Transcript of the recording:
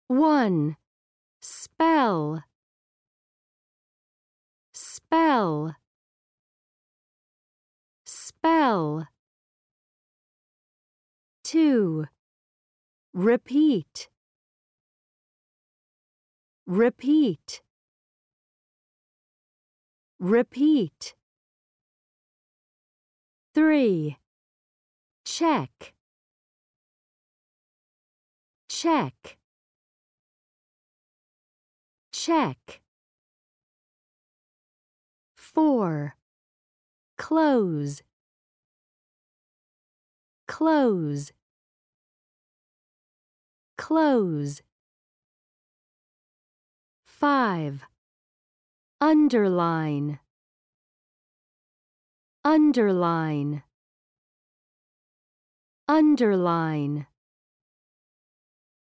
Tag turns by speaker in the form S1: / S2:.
S1: 1. Spell. Spell. Spell. 2. Repeat. Repeat. Repeat. 3. Check. Check. Check. 4. Close. Close. Close. 5. Underline. Underline. Underline.